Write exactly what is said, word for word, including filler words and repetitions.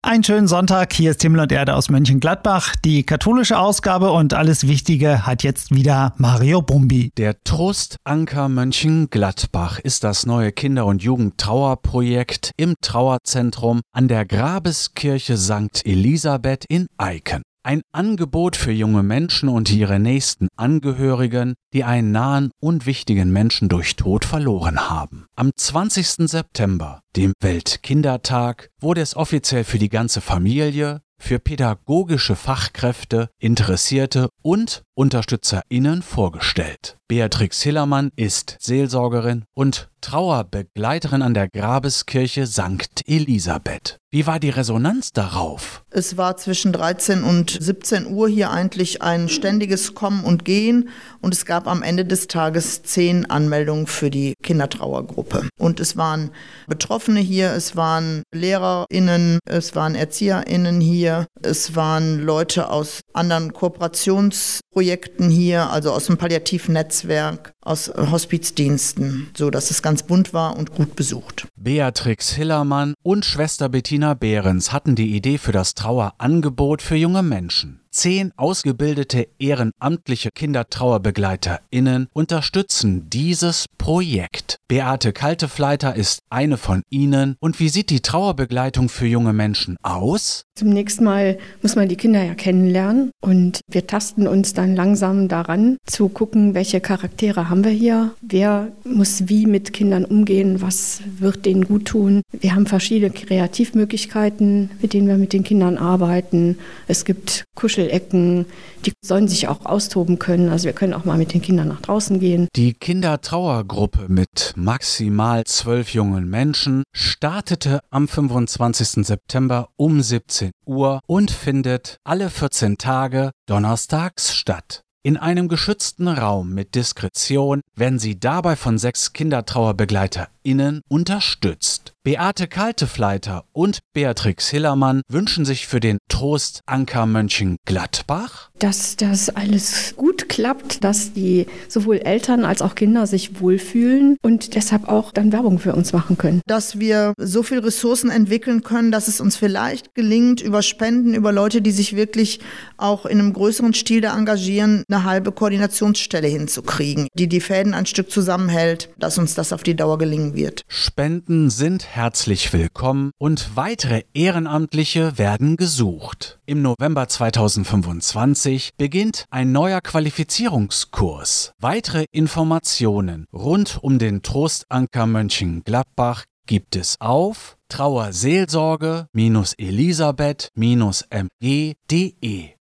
Einen schönen Sonntag, hier ist Himmel und Erde aus Mönchengladbach. Die katholische Ausgabe und alles Wichtige hat jetzt wieder Mario Bumbi. Der Trostanker Mönchengladbach ist das neue Kinder- und Jugendtrauerprojekt im Trauerzentrum an der Grabeskirche Sankt Elisabeth in Aiken. Ein Angebot für junge Menschen und ihre nächsten Angehörigen, die einen nahen und wichtigen Menschen durch Tod verloren haben. Am zwanzigsten September, dem Weltkindertag, wurde es offiziell für die ganze Familie, für pädagogische Fachkräfte, Interessierte und UnterstützerInnen vorgestellt. Beatrix Hillermann ist Seelsorgerin und Trauerbegleiterin an der Grabeskirche Sankt Elisabeth. Wie war die Resonanz darauf? Es war zwischen dreizehn und siebzehn Uhr hier eigentlich ein ständiges Kommen und Gehen und es gab am Ende des Tages zehn Anmeldungen für die Kindertrauergruppe. Und es waren Betroffene hier, es waren LehrerInnen, es waren ErzieherInnen hier, es waren Leute aus anderen Kooperationsprojekten hier, also aus dem Palliativnetzwerk, aus Hospizdiensten, so dass es ganz bunt war und gut besucht. Beatrix Hillermann und Schwester Bettina Behrens hatten die Idee für das Trauerangebot für junge Menschen. Zehn ausgebildete ehrenamtliche KindertrauerbegleiterInnen unterstützen dieses Projekt. Beate Kaltefleiter ist eine von ihnen. Und wie sieht die Trauerbegleitung für junge Menschen aus? Zunächst mal muss man die Kinder ja kennenlernen und wir tasten uns dann langsam daran, zu gucken, welche Charaktere haben wir hier, wer muss wie mit Kindern umgehen, was wird denen gut tun. Wir haben verschiedene Kreativmöglichkeiten, mit denen wir mit den Kindern arbeiten. Es gibt Kuschelecken, die sollen sich auch austoben können. Also wir können auch mal mit den Kindern nach draußen gehen. Die Kindertrauergruppe mit maximal zwölf jungen Menschen startete am fünfundzwanzigsten September um siebzehn Uhr und findet alle vierzehn Tage donnerstags statt. In einem geschützten Raum mit Diskretion werden sie dabei von sechs KindertrauerbegleiterInnen unterstützt. Beate Kaltefleiter und Beatrix Hillermann wünschen sich für den Trostanker Mönchengladbach, dass das alles gut klappt, dass die sowohl Eltern als auch Kinder sich wohlfühlen und deshalb auch dann Werbung für uns machen können. Dass wir so viel Ressourcen entwickeln können, dass es uns vielleicht gelingt, über Spenden, über Leute, die sich wirklich auch in einem größeren Stil da engagieren, eine halbe Koordinationsstelle hinzukriegen, die die Fäden ein Stück zusammenhält, dass uns das auf die Dauer gelingen wird. Spenden sind herzlich willkommen und weitere Ehrenamtliche werden gesucht. Im November zweitausendfünfundzwanzig beginnt ein neuer Qualifizierungskurs. Weitere Informationen rund um den Trostanker Mönchengladbach gibt es auf trauerseelsorge Elisabeth M G punkt de.